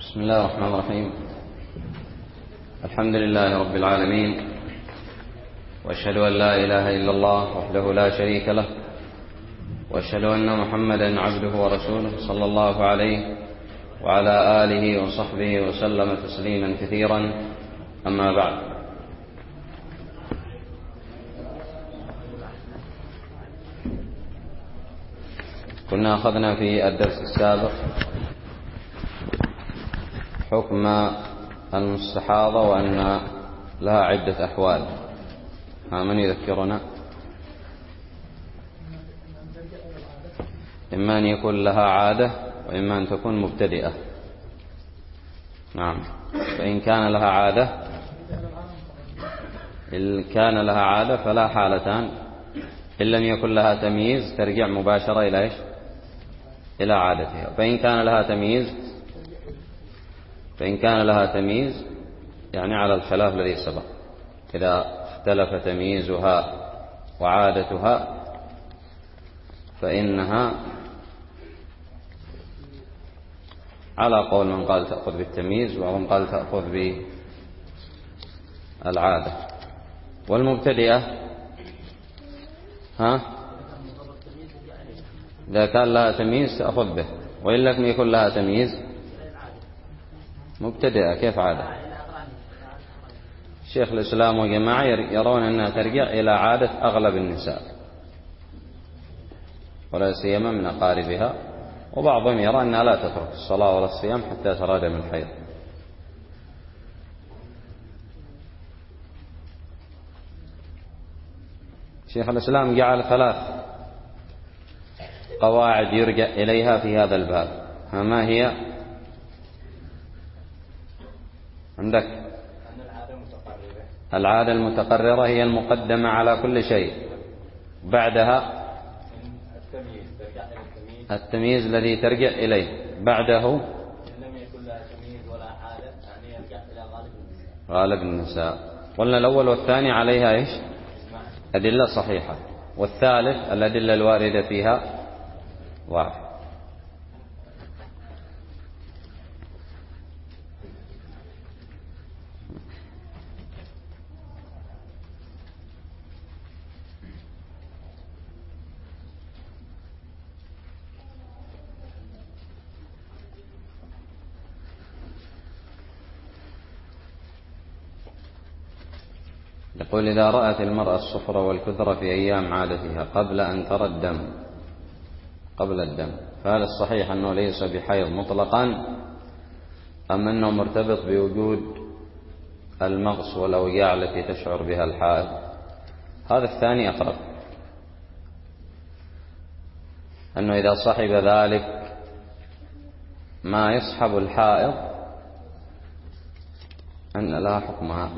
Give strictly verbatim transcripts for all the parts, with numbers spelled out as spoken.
بسم الله الرحمن الرحيم. الحمد لله رب العالمين، وأشهد أن لا إله إلا الله وحده لا شريك له، وأشهد أن محمدا عبده ورسوله صلى الله عليه وعلى آله وصحبه وسلم تسليما كثيرا. أما بعد، كنا أخذنا في الدرس السابق حكم المستحاضة وأن لها عدة أحوال. ها من يذكرنا؟ إما أن يكون لها عادة وإما أن تكون مبتدئة. نعم. فإن كان لها عادة إن كان لها عادة فلا حالتان. إن لم يكن لها تمييز ترجع مباشرة إلى إيش؟ إلى عادتها. فإن كان لها تمييز فإن كان لها تمييز يعني على الخلاف الذي سبق، إذا اختلف تمييزها وعادتها فإنها على قول من قال تأخذ بالتمييز ومن قال تأخذ بالعادة. والمبتدئة ها إذا كان لها تمييز تأخذ به، وإن لم يكن لها تمييز مبتدئة. كيف عادة؟ شيخ الإسلام وجماعة يرون أنها ترجع إلى عادة أغلب النساء ولا سيما من أقاربها، وبعضهم يرى أنها لا تترك الصلاة ولا الصيام حتى ترى دم الحيض. شيخ الإسلام جعل ثلاث قواعد يرجع إليها في هذا الباب. ما هي؟ عندك العادة المتقررة هي المقدمة على كل شيء، بعدها التمييز الذي ترجع إليه، بعده لم يكن لها تمييز ولا عادة يعني يرجع إلى غالب النساء. غالب النساء. قلنا الأول والثاني عليها إيش؟ أدلة صحيحة، والثالث الأدلة الواردة فيها ضعف. يقول: إذا رأت المرأة الصفر والكدر في أيام عادتها قبل أن ترى الدم قبل الدم فهل الصحيح أنه ليس بحيض مطلقا، أم أنه مرتبط بوجود المغص والأوجاع التي تشعر بها الحائض؟ هذا الثاني أقرب، أنه إذا صحب ذلك ما يصحب الحائض أن لها حكمها.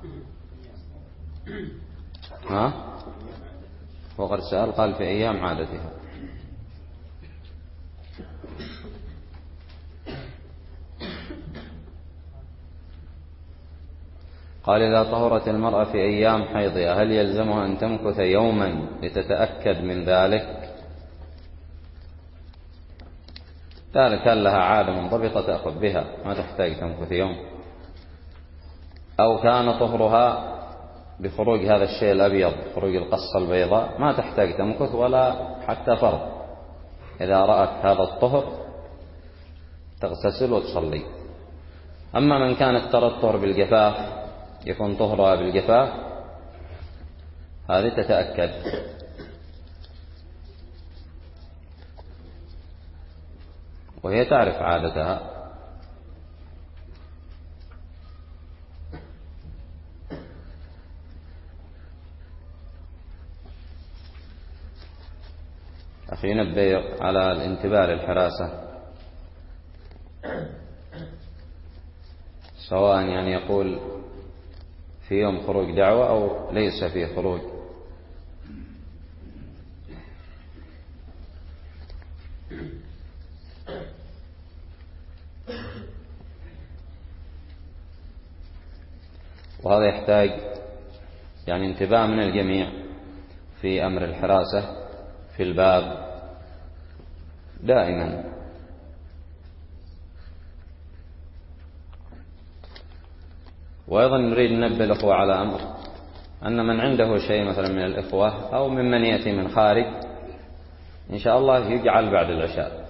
ها وقد سأل قال في أيام عادتها. قال: إذا طهرت المرأة في أيام حيضها هل يلزمها أن تمكث يوما لتتأكد من ذلك؟ ذلك كان لها عادة منضبطة تأخذ بها ما تحتاج تمكث يوم، أو كان طهرها بخروج هذا الشيء الأبيض، خروج القصة البيضاء، ما تحتاج تمكث ولا حتى فرض. إذا رأت هذا الطهر تغتسل وتصلي. أما من كانت ترى الطهر بالجفاف، يكون طهرها بالجفاف، هذه تتأكد. وهي تعرف عادتها. أخي نبه على الانتباه للحراسة، سواء يعني يقول في يوم خروج دعوة أو ليس فيه خروج. وهذا يحتاج يعني انتباه من الجميع في أمر الحراسة في الباب دائما. وأيضا نريد ننبه الأخوة على أمر، أن من عنده شيء مثلا من الإخوة أو ممن يأتي من خارج إن شاء الله يجعل بعد العشاء،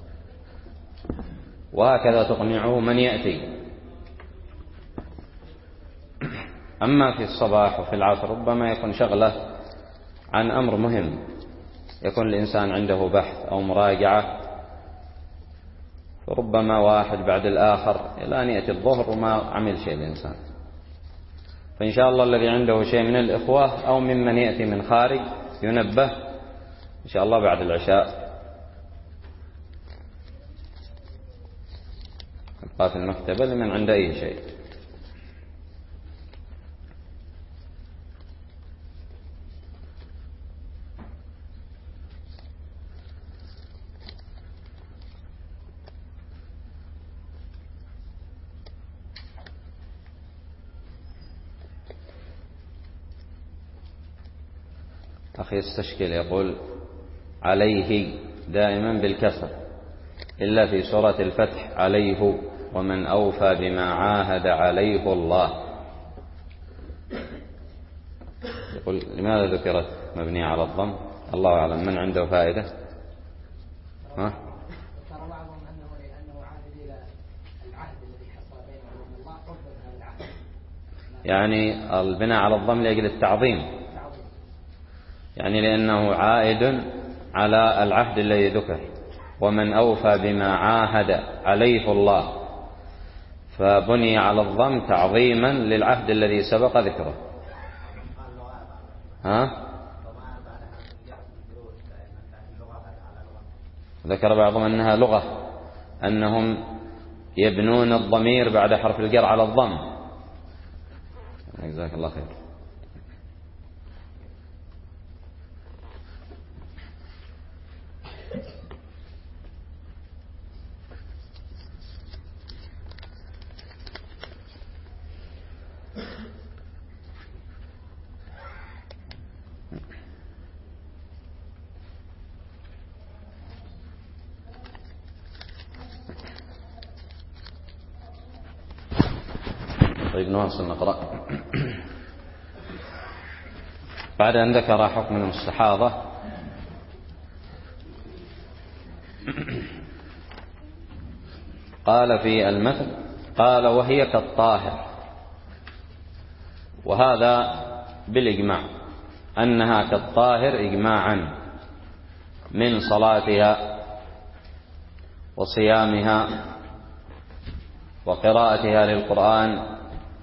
وهكذا تقنعه من يأتي. أما في الصباح وفي العصر ربما يكون شغله عن أمر مهم، يكون الإنسان عنده بحث أو مراجعة، فربما واحد بعد الآخر إلى أن يأتي الظهر وما عمل شيء الإنسان. فإن شاء الله الذي عنده شيء من الإخوة أو ممن يأتي من خارج ينبه إن شاء الله بعد العشاء، يبقى في المكتبة لمن عنده أي شيء. أخي يستشكل يقول عليه دائما بالكسر إلا في سورة الفتح عليه ومن أوفى بما عاهد عليه الله. يقول لماذا ذكرت مبنية على الضم؟ الله أعلم، من عنده فائدة؟ ها؟ ترى بعضهم أنه لأنه عهد إلى العهد الذي حصل بينه وبين الله قرب هذا العهد، يعني البناء على الضم لأجل التعظيم، يعني لأنه عائد على العهد الذي ذكر، ومن أوفى بما عاهد عليه الله، فبني على الضم تعظيما للعهد الذي سبق ذكره. ها؟ ذكر بعضهم أنها لغة، أنهم يبنون الضمير بعد حرف الجر على الضم. جزاك الله خير. طيب نواصل نقرأ. بعد أن ذكر حكم المستحاضة قال في المثل قال وهي كالطاهر، وهذا بالإجماع أنها كالطاهر إجماعا من صلاتها وصيامها وقراءتها للقرآن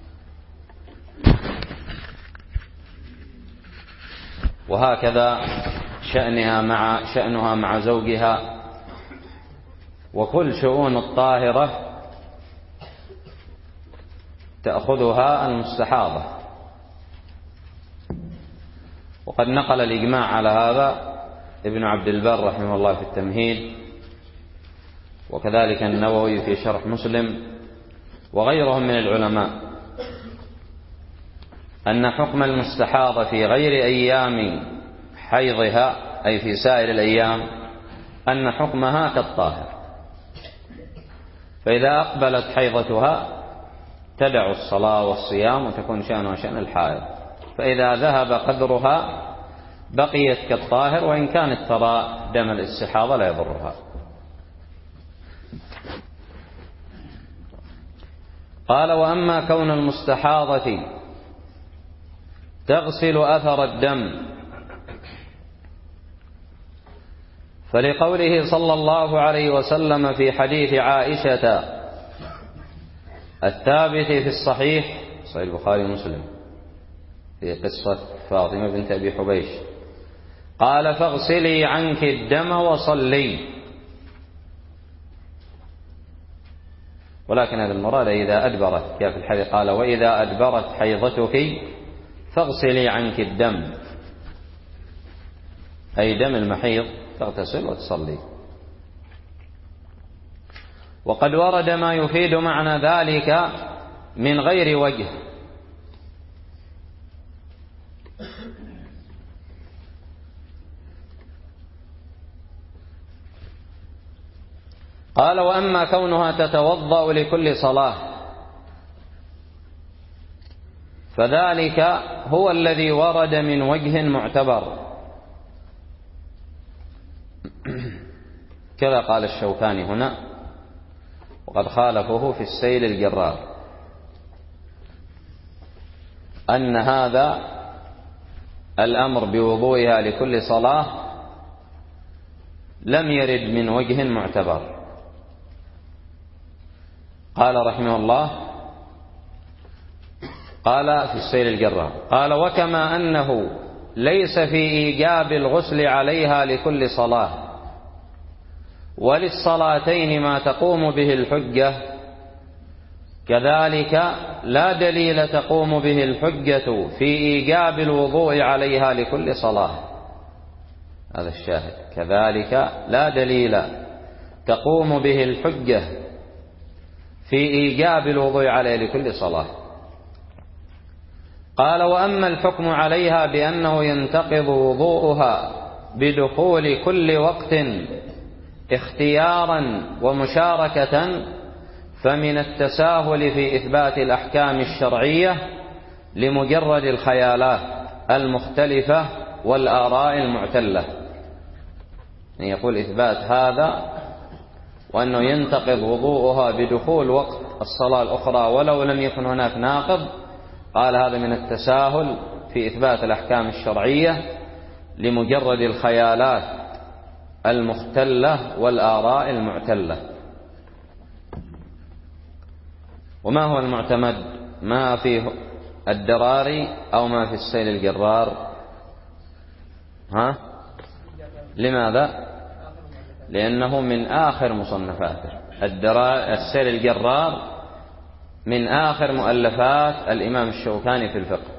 وهكذا شأنها مع شأنها مع زوجها، وكل شؤون الطاهرة تأخذها المستحاضة. وقد نقل الإجماع على هذا ابن عبد البر رحمه الله في التمهيد، وكذلك النووي في شرح مسلم وغيرهم من العلماء، أن حكم المستحاضة في غير أيام حيضها أي في سائر الأيام أن حكمها كالطاهر، فإذا أقبلت حيضتها تدع الصلاة والصيام وتكون شأنها شأن الحائض، فإذا ذهب قدرها بقيت كالطاهر، وإن كانت ترى دم الاستحاضة لا يضرها. قال وأما كون المستحاضة تغسل أثر الدم فلقوله صلى الله عليه وسلم في حديث عائشة الثابت في الصحيح صحيح البخاري ومسلم في قصة فاطمة بنت أبي حبيش قال فاغسلي عنك الدم وصلي، ولكن هذا المراد إذا أدبرت، كيف الحديث قال وإذا أدبرت حيضتك فاغسلي عنك الدم، أي دم المحيض تغتسل وتصلي. وقد ورد ما يفيد معنى ذلك من غير وجه، قال وأما كونها تتوضأ لكل صلاة فذلك هو الذي ورد من وجه معتبر. كذا قال الشوكاني هنا، وقد خالفه في السيل الجرار، أن هذا الأمر بوضوئها لكل صلاة لم يرد من وجه معتبر. قال رحمه الله، قال في السيل الجرار، قال: وكما أنه ليس في إيجاب الغسل عليها لكل صلاة وللصلاتين ما تقوم به الحجة، كذلك لا دليل تقوم به الحجة في إيجاب الوضوء عليها لكل صلاة. هذا الشاهد، كذلك لا دليل تقوم به الحجة في إيجاب الوضوء عليها لكل صلاة. قال: وأما الحكم عليها بأنه ينتقض وضوءها بدخول كل وقت اختيارا ومشاركة فمن التساهل في إثبات الأحكام الشرعية لمجرد الخيالات المختلفة والآراء المعتلة. يقول إثبات هذا وأنه ينتقض وضوءها بدخول وقت الصلاة الأخرى ولو لم يكن هناك ناقض، قال هذا من التساهل في إثبات الأحكام الشرعية لمجرد الخيالات المختلة والآراء المعتلة. وما هو المعتمد؟ ما في الدراري أو ما في السيل الجرار؟ ها؟ لماذا؟ لأنه من آخر مصنفاته. السيل الجرار من آخر مؤلفات الإمام الشوكاني في الفقه.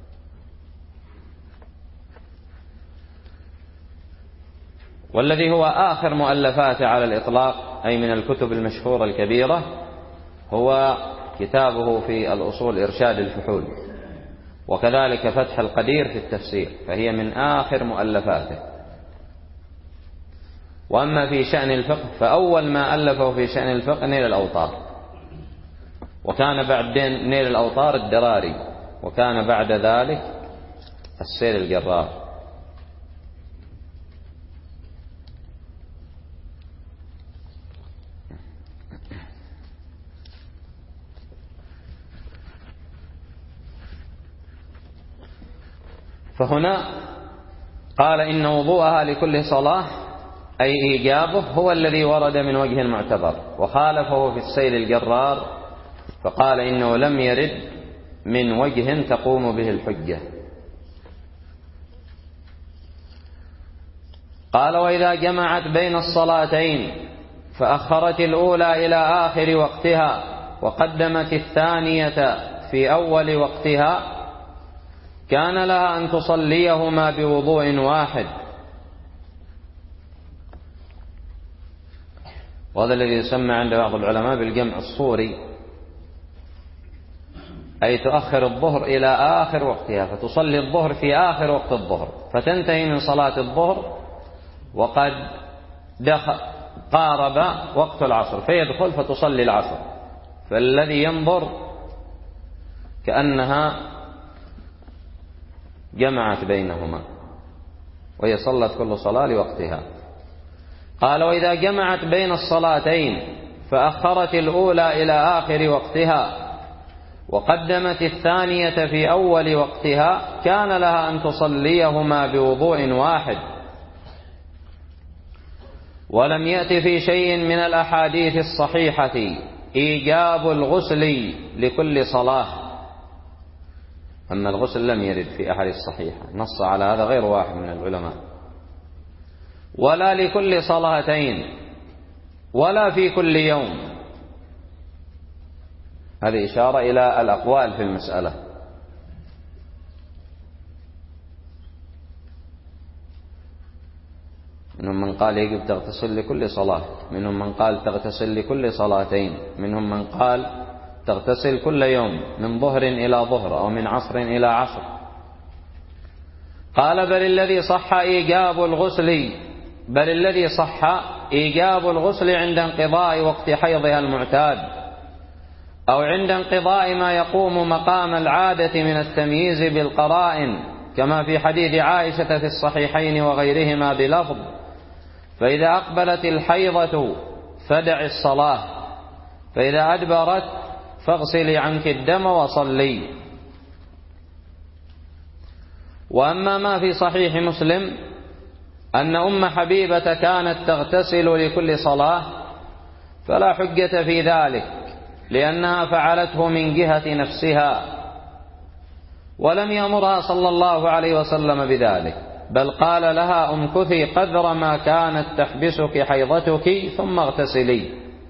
والذي هو آخر مؤلفاته على الإطلاق، أي من الكتب المشهورة الكبيرة، هو كتابه في الأصول إرشاد الفحول، وكذلك فتح القدير في التفسير، فهي من آخر مؤلفاته. وأما في شأن الفقه فأول ما ألفه في شأن الفقه نيل الأوطار، وكان بعد نيل الأوطار الدراري، وكان بعد ذلك السيل الجرار. فهنا قال إن وضوءها لكل صلاة أي إيجابه هو الذي ورد من وجه معتبر، وخالفه في السيل الجرار فقال إنه لم يرد من وجه تقوم به الحجة. قال: وإذا جمعت بين الصلاتين فأخرت الأولى إلى آخر وقتها وقدمت الثانية في أول وقتها كان لها أن تصليهما بوضوء واحد. وهذا الذي يسمى عند بعض العلماء بالجمع الصوري، أي تؤخر الظهر إلى آخر وقتها، فتصلي الظهر في آخر وقت الظهر، فتنتهي من صلاة الظهر وقد دخل قارب وقت العصر فيدخل فتصلي العصر. فالذي ينظر كأنها جمعت بينهما وهي صلت كل صلاة لوقتها. قال: وإذا جمعت بين الصلاتين فأخرت الأولى إلى آخر وقتها وقدمت الثانية في أول وقتها كان لها أن تصليهما بوضوء واحد. ولم يأت في شيء من الأحاديث الصحيحة إيجاب الغسل لكل صلاة. أما الغسل لم يرد في أحاديث الصحيحة، نص على هذا غير واحد من العلماء، ولا لكل صلاتين، ولا في كل يوم. هذه إشارة إلى الأقوال في المسألة. منهم من قال يجب تغتسل لكل صلاة، منهم من قال تغتسل لكل صلاتين، منهم من قال تغتسل كل يوم من ظهر إلى ظهر أو من عصر إلى عصر. قال: بل الذي صح إيجاب الغسل بل الذي صح إيجاب الغسل عند انقضاء وقت حيضها المعتاد، أو عند انقضاء ما يقوم مقام العادة من التمييز بالقرائن، كما في حديث عائشة في الصحيحين وغيرهما بلفظ: فإذا أقبلت الحيضة فدع الصلاة، فإذا أدبرت فاغسلي عنك الدم وصلي. وأما ما في صحيح مسلم أن أم حبيبة كانت تغتسل لكل صلاة فلا حجة في ذلك، لأنها فعلته من جهة نفسها، ولم يأمرها صلى الله عليه وسلم بذلك، بل قال لها: امكثي قدر ما كانت تحبسك حيضتك ثم اغتسلي.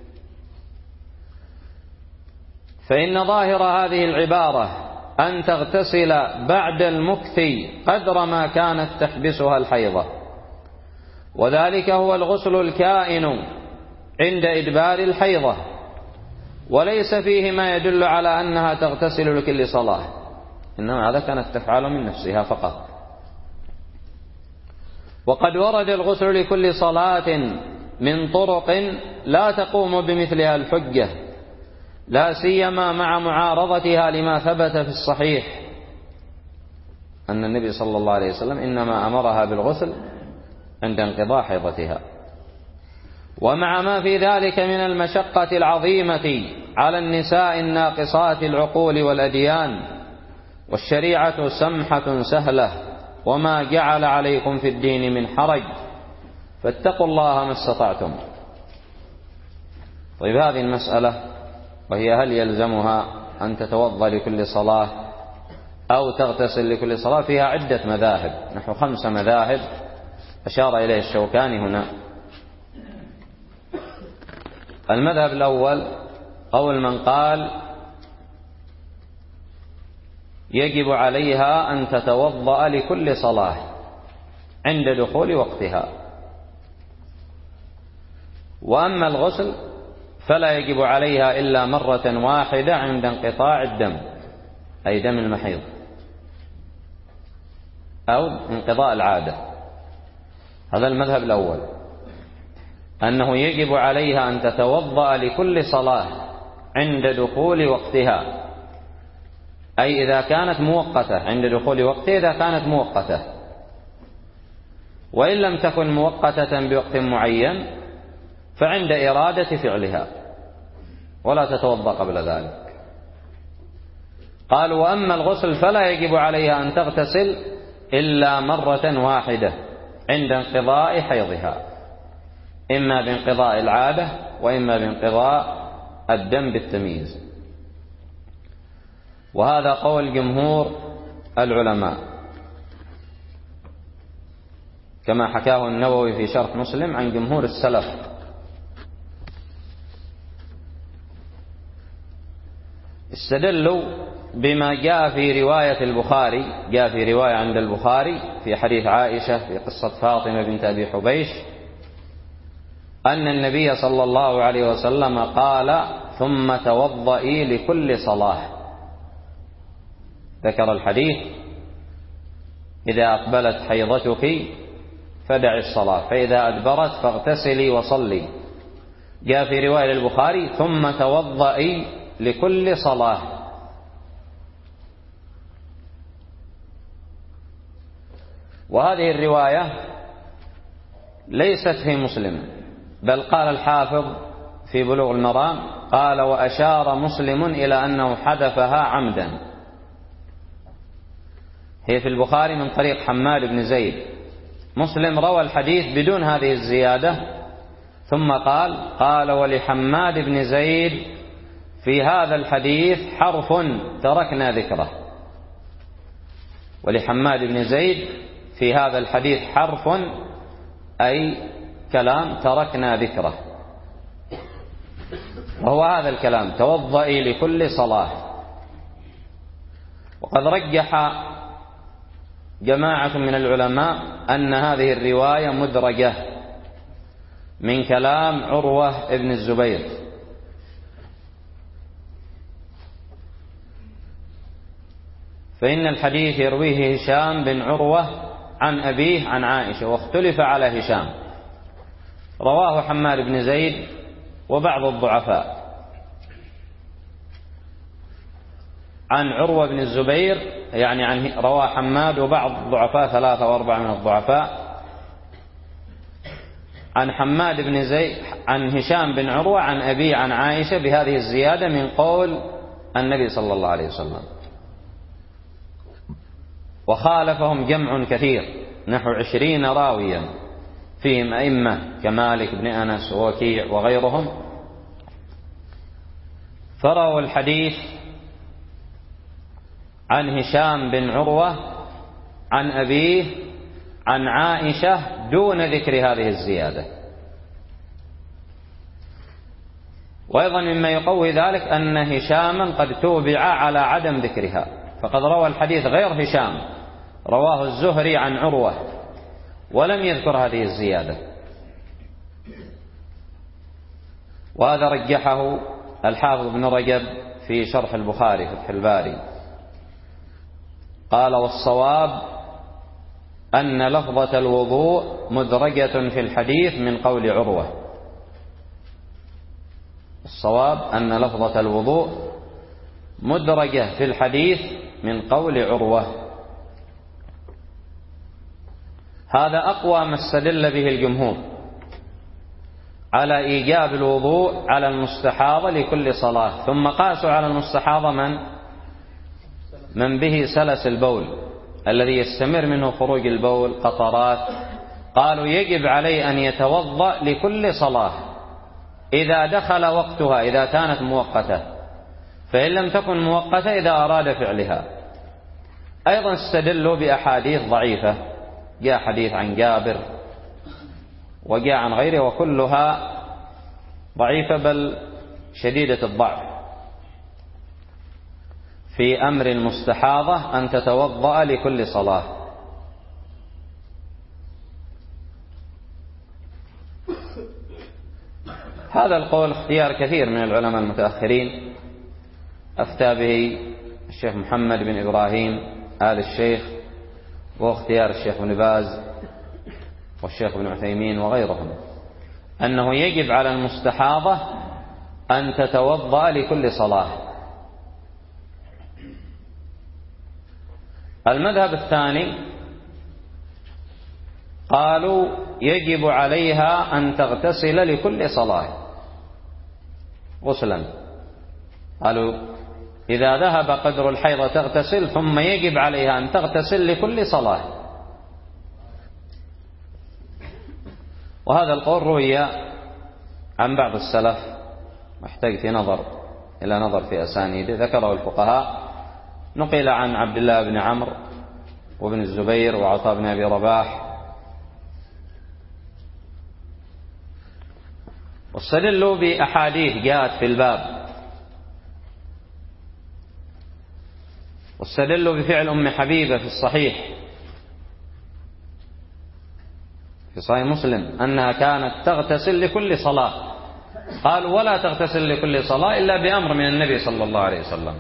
فإن ظاهر هذه العبارة أن تغتسل بعد المكث قدر ما كانت تحبسها الحيضة، وذلك هو الغسل الكائن عند إدبار الحيضة، وليس فيه ما يدل على أنها تغتسل لكل صلاة، إنما هذا كانت تفعل من نفسها فقط. وقد ورد الغسل لكل صلاة من طرق لا تقوم بمثلها الحجة، لا سيما مع معارضتها لما ثبت في الصحيح أن النبي صلى الله عليه وسلم إنما أمرها بالغسل عند انقضاء حيضتها، ومع ما في ذلك من المشقة العظيمة على النساء الناقصات العقول والأديان، والشريعة سمحة سهلة، وما جعل عليكم في الدين من حرج، فاتقوا الله ما استطعتم. طيب، هذه المسألة وهي هل يلزمها أن تتوضأ لكل صلاة أو تغتسل لكل صلاة فيها عدة مذاهب، نحو خمس مذاهب أشار إليه الشوكاني هنا. المذهب الأول قول من قال يجب عليها أن تتوضأ لكل صلاة عند دخول وقتها، وأما الغسل فلا يجب عليها إلا مرة واحدة عند انقطاع الدم، أي دم المحيض أو انقضاء العادة. هذا المذهب الأول، أنه يجب عليها أن تتوضأ لكل صلاة عند دخول وقتها، أي إذا كانت مؤقتة، عند دخول وقتها إذا كانت مؤقتة، وإن لم تكن مؤقتة بوقت معين فعند إرادة فعلها، ولا تتوضأ قبل ذلك. قال: وأما الغسل فلا يجب عليها أن تغتسل إلا مرة واحدة عند انقضاء حيضها، إما بانقضاء العادة وإما بانقضاء الدم بالتمييز. وهذا قول جمهور العلماء، كما حكاه النووي في شرح مسلم عن جمهور السلف. استدلوا بما جاء في رواية البخاري، جاء في رواية عند البخاري في حديث عائشة في قصة فاطمة بنت أبي حبيش أن النبي صلى الله عليه وسلم قال: ثم توضئي لكل صلاة. ذكر الحديث: إذا أقبلت حيضتك فدع الصلاة، فإذا أدبرت فاغتسلي وصلي. جاء في رواية البخاري: ثم توضئي لكل صلاة. وهذه الرواية ليست في مسلم، بل قال الحافظ في بلوغ المرام قال: وأشار مسلم إلى أنه حذفها عمدا. هي في البخاري من طريق حماد بن زيد، مسلم روى الحديث بدون هذه الزيادة، ثم قال: قال ولحماد بن زيد في هذا الحديث حرف تركنا ذكره. ولحماد بن زيد في هذا الحديث حرف، أي كلام تركنا ذكره، وهو هذا الكلام: توضئي لكل صلاة. وقد رجح جماعة من العلماء أن هذه الرواية مدرجة من كلام عروة ابن الزبير، فإن الحديث يرويه هشام بن عروة عن أبيه عن عائشة، واختلف على هشام، رواه حماد بن زيد وبعض الضعفاء. عن عروة بن الزبير، يعني عن رواه حماد وبعض الضعفاء ثلاثة وأربعة من الضعفاء عن حماد بن زيد عن هشام بن عروة عن أبي عن عائشة بهذه الزيادة من قول النبي صلى الله عليه وسلم. وخالفهم جمع كثير نحو عشرين راويا فيهم أئمة كمالك بن أنس ووكيع وغيرهم، فروا الحديث عن هشام بن عروة عن أبيه عن عائشة دون ذكر هذه الزيادة. وأيضا مما يقوي ذلك أن هشاما قد توبع على عدم ذكرها، فقد روى الحديث غير هشام، رواه الزهري عن عروة ولم يذكر هذه الزيادة، وهذا رجحه الحافظ بن رجب في شرح البخاري فتح الباري، قال: والصواب أن لفظة الوضوء مدرجة في الحديث من قول عروة. الصواب أن لفظة الوضوء مدرجة في الحديث من قول عروة. هذا أقوى ما استدل به الجمهور على إيجاب الوضوء على المستحاضة لكل صلاة، ثم قاسوا على المستحاضة من من به سلس البول الذي يستمر منه خروج البول قطرات، قالوا يجب عليه أن يتوضأ لكل صلاة إذا دخل وقتها إذا كانت مؤقتة، فإن لم تكن مؤقتة إذا أراد فعلها. أيضا استدلوا بأحاديث ضعيفة، جاء حديث عن جابر وجاء عن غيره وكلها ضعيفة بل شديدة الضعف في أمر المستحاضة أن تتوضأ لكل صلاة. هذا القول اختيار كثير من العلماء المتأخرين، أفتى به الشيخ محمد بن إبراهيم آل الشيخ، واختيار الشيخ ابن باز والشيخ ابن عثيمين وغيرهم، أنه يجب على المستحاضة أن تتوضأ لكل صلاة. المذهب الثاني قالوا يجب عليها أن تغتسل لكل صلاة غسلا، قالوا إذا ذهب قدر الحيض تغتسل، ثم يجب عليها أن تغتسل لكل صلاة. وهذا القول روي عن بعض السلف، محتاج في نظر إلى نظر في أسانيده، ذكره الفقهاء، نقل عن عبد الله بن عمرو وابن الزبير وعطاء بن أبي رباح، واستدلوا بأحاديث جاءت في الباب، واستدلوا بفعل أم حبيبة في الصحيح في صحيح مسلم أنها كانت تغتسل لكل صلاة، قالوا ولا تغتسل لكل صلاة إلا بأمر من النبي صلى الله عليه وسلم.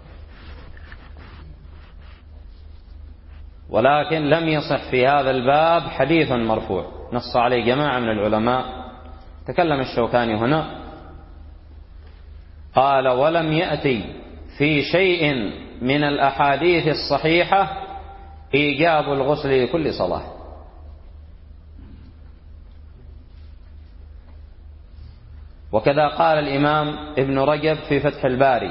ولكن لم يصح في هذا الباب حديث مرفوع نص عليه جماعة من العلماء. تكلم الشوكاني هنا قال: ولم يأتي في شيء من الأحاديث الصحيحة إيجاب الغسل لكل صلاة. وكذا قال الإمام ابن رجب في فتح الباري،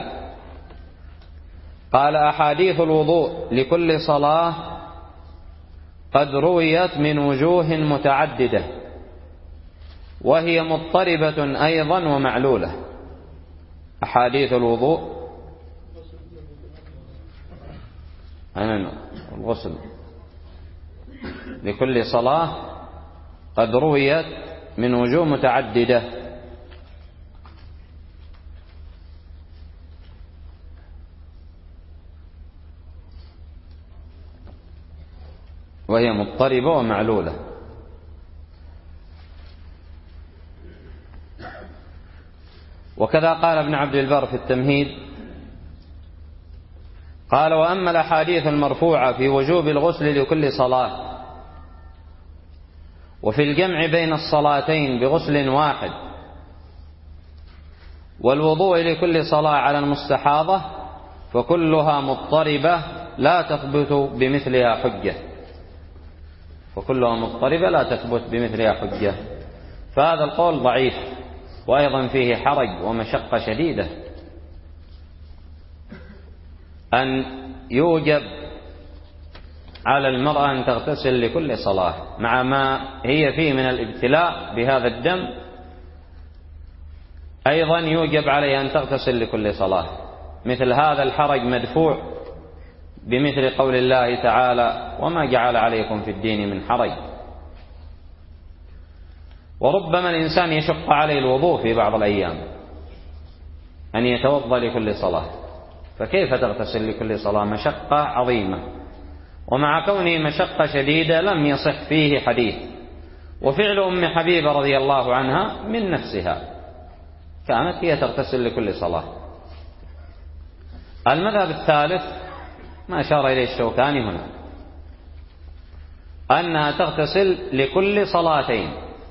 قال: أحاديث الوضوء لكل صلاة قد رويت من وجوه متعددة، وهي مضطربة أيضا ومعلولة. أحاديث الوضوء الغسل لكل صلاة قد رويت من وجوه متعددة، وهي مضطربة ومعلولة. وكذا قال ابن عبد البر في التمهيد، قال: وأما الأحاديث المرفوعة في وجوب الغسل لكل صلاة وفي الجمع بين الصلاتين بغسل واحد والوضوء لكل صلاة على المستحاضة فكلها مضطربة لا تثبت بمثلها حجة وكلها مضطربة لا تثبت بمثلها حجة. فهذا القول ضعيف، وأيضا فيه حرج ومشقة شديدة أن يوجب على المرأة أن تغتسل لكل صلاة مع ما هي فيه من الابتلاء بهذا الدم. أيضا يوجب عليها أن تغتسل لكل صلاة. مثل هذا الحرج مدفوع بمثل قول الله تعالى: وما جعل عليكم في الدين من حرج. وربما الإنسان يشق عليه الوضوء في بعض الأيام أن يتوضأ لكل صلاة، فكيف تغتسل لكل صلاة؟ مشقة عظيمة. ومع كونه مشقة شديدة لم يصح فيه حديث. وفعل أم حبيبة رضي الله عنها من نفسها كانت هي تغتسل لكل صلاة. المذهب الثالث ما أشار إليه الشوكاني هنا، أنها تغتسل لكل صلاتين.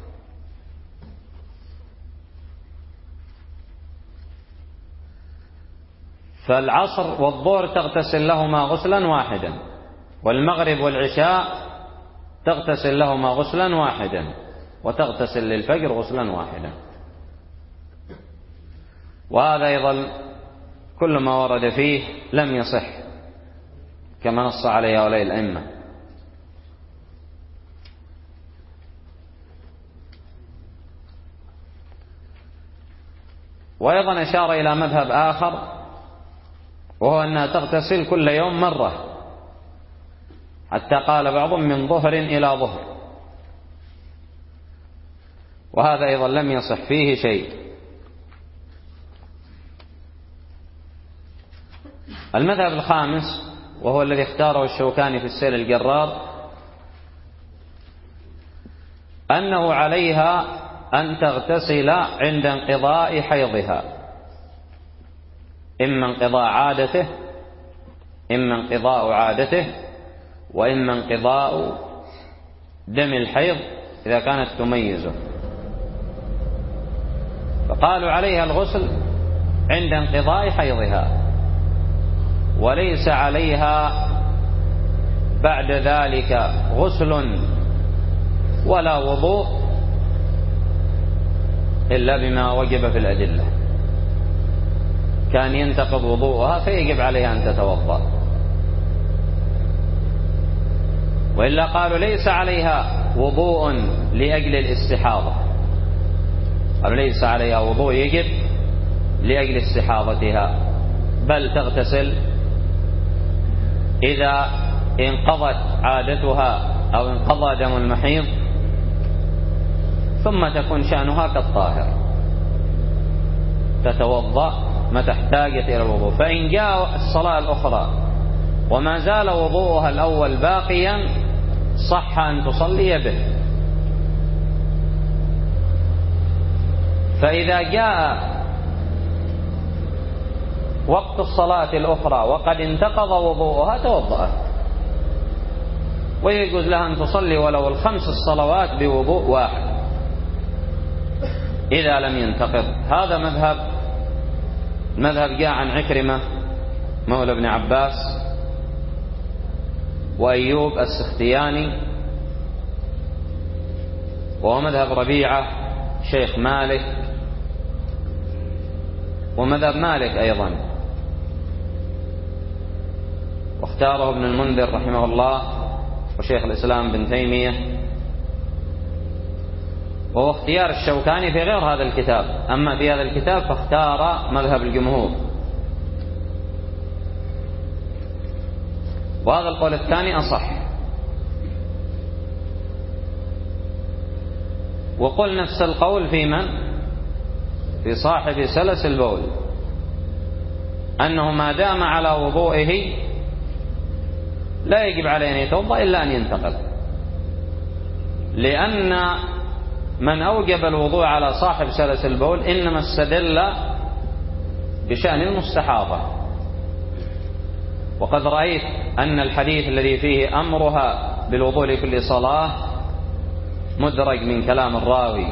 فالعصر والظهر تغتسل لهما غسلا واحدا، والمغرب والعشاء تغتسل لهما غسلا واحدا، وتغتسل للفجر غسلا واحدا. وهذا أيضا كل ما ورد فيه لم يصح كما نص عليه هؤلاء الأئمة. وأيضا أشار إلى مذهب آخر، وهو أنها تغتسل كل يوم مرة، حتى قال بعضهم من ظهر إلى ظهر، وهذا أيضا لم يصح فيه شيء. المذهب الخامس وهو الذي اختاره الشوكاني في السيل الجرار، أنه عليها أن تغتسل عند انقضاء حيضها، إما انقضاء عادته إما انقضاء عادته وإما انقضاء دم الحيض إذا كانت تميزه. فقالوا عليها الغسل عند انقضاء حيضها، وليس عليها بعد ذلك غسل ولا وضوء إلا بما وجب في الأدلة، كان ينتقض وضوءها فيجب عليها أن تتوضأ. وإلا قالوا ليس عليها وضوء لأجل الاستحاضة، قالوا ليس عليها وضوء يجب لأجل استحاضتها، بل تغتسل إذا انقضت عادتها أو انقضى دم المحيض، ثم تكون شأنها كالطاهر، تتوضأ متى احتاجت إلى الوضوء. فإن جاء الصلاة الأخرى وما زال وضوءها الأول باقيا صح أن تصلي به. فإذا جاء وقت الصلاة الأخرى وقد انتقض وضوءها توضأت، ويجوز لها أن تصلي ولو الخمس الصلوات بوضوء واحد إذا لم ينتقض. هذا مذهب مذهب جاء عن عكرمة مولى ابن عباس وأيوب السختياني، وهو مذهب ربيعة شيخ مالك، ومذهب مالك أيضا، واختاره ابن المنذر رحمه الله وشيخ الإسلام بن تيمية، وهو اختيار الشوكاني في غير هذا الكتاب. أما في هذا الكتاب فاختار مذهب الجمهور. وهذا القول الثاني أصح. وقل نفس القول في من؟ في صاحب سلس البول، أنه ما دام على وضوئه لا يجب عليه أن يتوضأ إلا أن ينتقل، لأن من أوجب الوضوء على صاحب سلس البول إنما استدل بشأن المستحاضة. وقد رأيت أن الحديث الذي فيه أمرها بالوضوء لكل صلاة مدرج من كلام الراوي،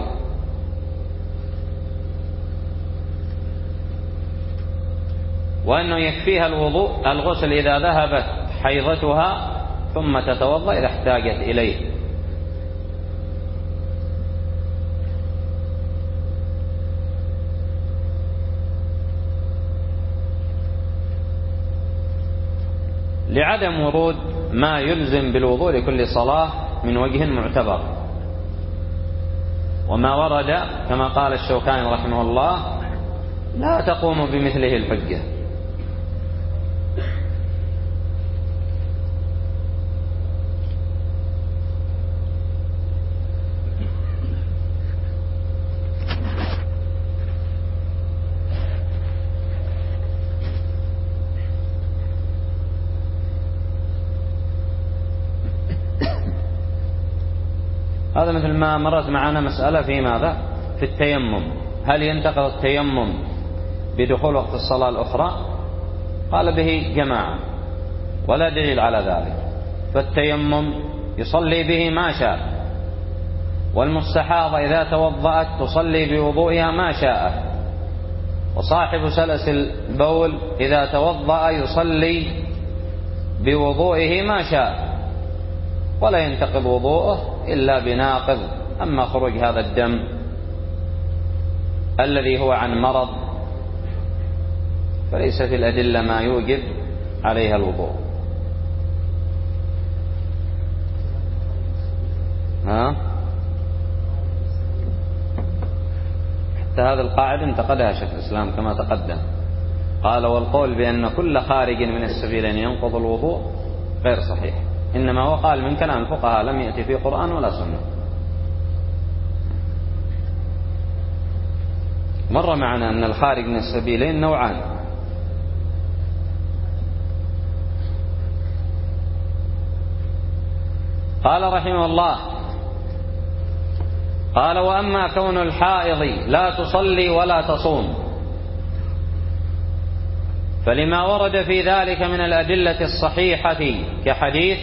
وأنه يكفيها الوضوء الغسل إذا ذهبت حيضتها ثم تتوضأ إذا احتاجت إليه. لعدم ورود ما يلزم بالوضوء لكل صلاة من وجه معتبر، وما ورد كما قال الشوكاني رحمه الله لا تقوم بمثله الحجة. هذا مثل ما مرت معنا مسألة في ماذا؟ في التيمم، هل ينتقض التيمم بدخول وقت الصلاة الأخرى؟ قال به جماعة ولا دليل على ذلك، فالتيمم يصلي به ما شاء، والمستحاضة إذا توضأت تصلي بوضوئها ما شاء، وصاحب سلس البول إذا توضأ يصلي بوضوئه ما شاء، ولا ينتقض وضوءه إلا بناقض. أما خروج هذا الدم الذي هو عن مرض فليس في الأدلة ما يوجب عليها الوضوء. ها؟ حتى هذا القاعدة انتقدها شيخ الإسلام كما تقدم، قال والقول بأن كل خارج من السبيلين ينقض الوضوء غير صحيح، إنما هو قال من كلام الفقهاء لم يأتي في قرآن ولا سنة. مر معنا أن الخارج من السبيلين نوعان، قال رحمه الله قال وأما كون الحائض لا تصلي ولا تصوم فلما ورد في ذلك من الأدلة الصحيحة كحديث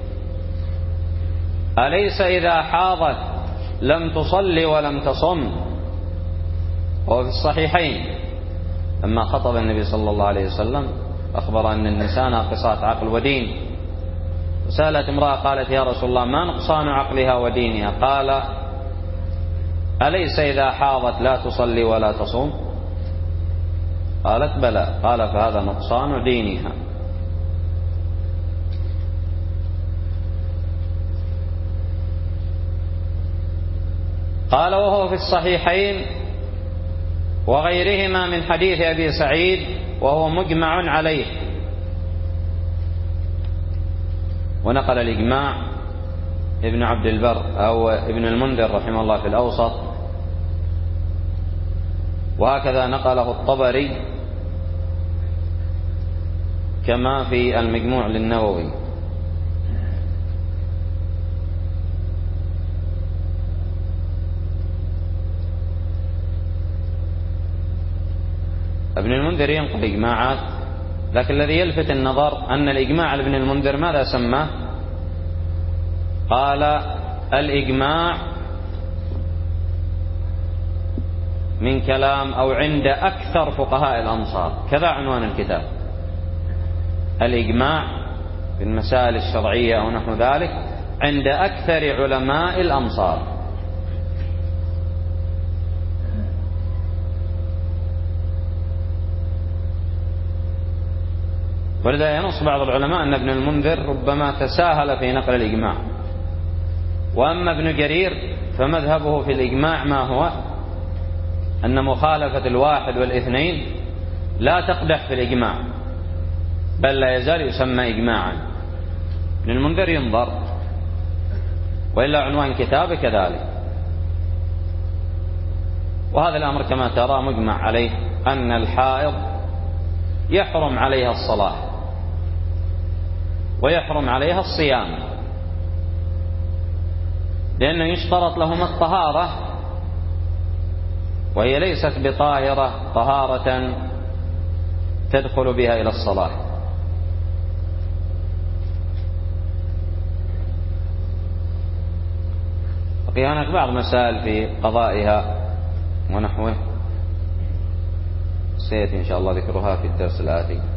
أليس إذا حاضت لم تصلي ولم تصم، وهو في الصحيحين لما خطب النبي صلى الله عليه وسلم أخبر أن النساء ناقصات عقل ودين، وسألت امرأة قالت يا رسول الله ما نقصان عقلها ودينها؟ قال أليس إذا حاضت لا تصلي ولا تصوم؟ قالت بلى، قال فهذا نقصان دينها. قال وهو في الصحيحين وغيرهما من حديث أبي سعيد وهو مجمع عليه. ونقل الإجماع ابن عبد البر أو ابن المنذر رحمه الله في الأوسط، وهكذا نقله الطبري كما في المجموع للنووي. ابن المنذر ينقل إجماعات، لكن الذي يلفت النظر أن الإجماع لابن المنذر ماذا سماه؟ قال الإجماع من كلام أو عند أكثر فقهاء الأمصار، كذا عنوان الكتاب، الإجماع في المسائل الشرعية ونحو ذلك عند أكثر علماء الأمصار. ولذا ينص بعض العلماء أن ابن المنذر ربما تساهل في نقل الإجماع، وأما ابن جرير فمذهبه في الإجماع ما هو أن مخالفة الواحد والاثنين لا تقدح في الإجماع، بل لا يزال يسمى إجماعا. ابن المنذر ينظر، وإلا عنوان كتابه كذلك. وهذا الأمر كما ترى مجمع عليه أن الحائض يحرم عليها الصلاة ويحرم عليها الصيام، لأنه يشترط لهما الطهارة، وهي ليست بطاهرة طهارة تدخل بها إلى الصلاة. بقي هناك بعض مسائل في قضائها ونحوه، سيأتي إن شاء الله ذكرها في الدرس الآتي.